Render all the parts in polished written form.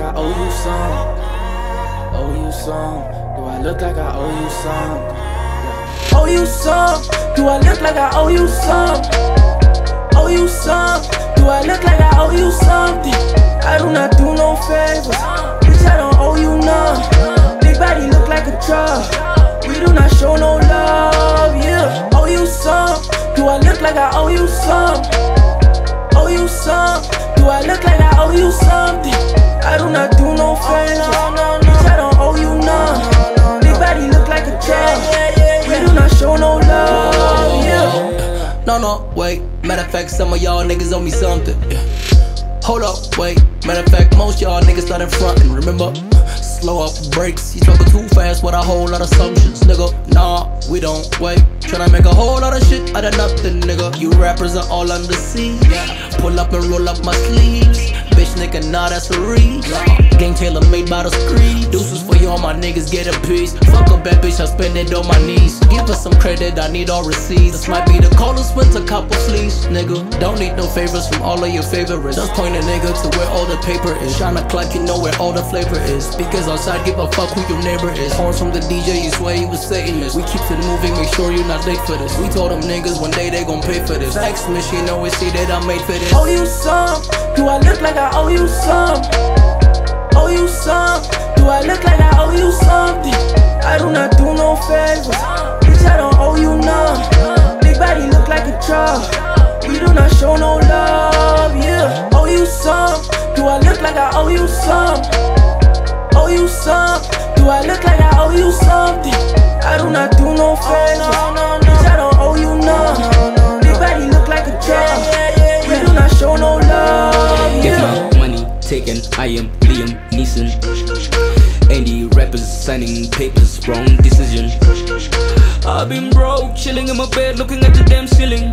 I owe you some? Owe you some? Do I look like I owe you some? Yeah. Owe you some? Do I look like I owe you some? Owe you some? Do I look like I owe you something? I do not do no favors, bitch, I don't owe you none. Big body look like a truck, we do not show no love, yeah. Owe you some? Do I look like I owe you some? Owe you some? Do I look like I owe you something? I do not do no favors, bitch, I don't owe you none. Big body look like a truck, we do not show no love, yeah. No, wait, matter of fact, some of y'all niggas owe me something, yeah. Hold up, wait, matter of fact, most y'all niggas started frontin', remember? Slow up brakes, you talkin' too fast with a whole lot of assumptions, nigga. Nah, we don't wait. Tryna make a whole lot of shit out of nothing, nigga. You rappers are all on the sea. Pull up and roll up my sleeves. Bitch, nigga, nah, that's a reach. Game tailor made by the street. Deuces for you, all my niggas get a piece. Fuck a bad bitch, I spend it on my knees. Give us some credit, I need all receipts. This might be the coldest winter couple fleece, nigga. Don't need no favors from all of your favorites. Just point a nigga to where all the paper is. Shine clock, you know where all the flavor is. Speakers outside, give a fuck who your neighbor is. Horns from the DJ, you swear he was Satanist. We keep it moving, make sure you're not late for this. We told them niggas one day they gon' pay for this. X machine always see that I'm made for this. Owe you some? Do I look like I owe you some? Owe you some? Do I look like I owe you something? I do not do no favors, bitch, I don't owe you none. Big body look like a truck, we do not show no love, yeah. Owe you some? Do I look like I owe you some? Owe you some? Do I look like I owe you something? I do not do no favors, bitch, I don't owe you none. Big body look like a truck, we do not show no love, yeah. Get my money taken, I am Liam Neeson. Any rappers signing papers, wrong decision. I've been broke, chilling in my bed, looking at the damn ceiling.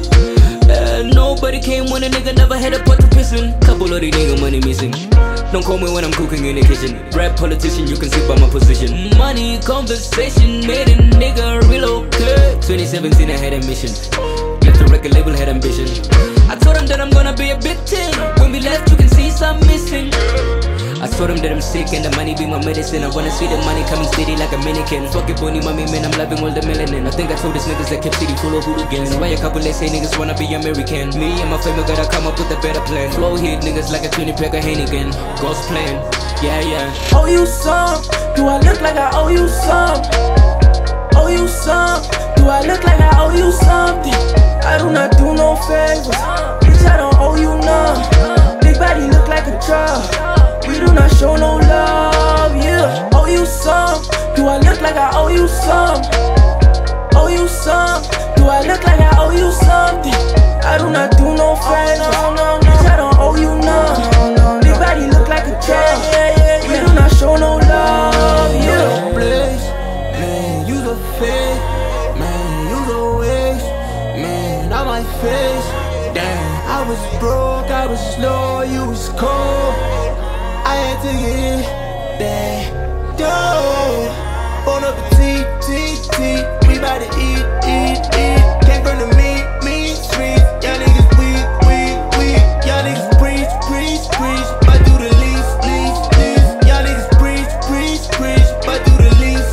Nobody came when a nigga never had a pot to piss in. Couple of the nigga money missing. Don't call me when I'm cooking in the kitchen. Rap politician, you can see by my position. Money conversation made a nigga relocate. 2017 I had a mission. Left the record label, had ambition. I told him that I'm gonna be a big thing. When we left, you can see some missing. I told him that I'm sick and the money be my medicine. I wanna see the money coming steady like a mannequin. Fuck it, bunny, mommy, man, I'm loving all the melanin. I think I told these niggas that kept city full of hooligans. Why a couple they say niggas wanna be American? Me and my family gotta come up with a better plan. Flow hit niggas like a 20 pack of Heineken. Ghost plan, yeah. Owe you some? Do I look like I owe you some? Owe you some? Do I look like I owe you something? I do not do no favors, bitch, I don't owe you none. Big body look like a truck, we do not show no love, yeah. Owe you some? Do I look like I owe you some? Owe you some? Do I look like I owe you something? I do not do no favors, bitch, I don't owe you none. Big body look like a truck, we do not show no love, yeah. Man, use a fake, man, use a waste, man, on my face. Damn, I was broke, I was slow, you was cold. I had to get that dough. Bon appetit, we bout to eat. Came from the meat streets. Y'all niggas weak. Y'all niggas preach. But do the least. Y'all niggas preach. But do the least.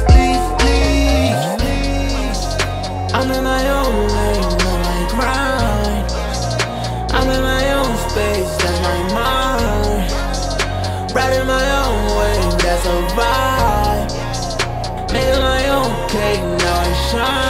I'm in my own lane, on my grind. I'm in my own space, that's my mind. Riding my own way, that's a vibe. Making my own cake, now I shine.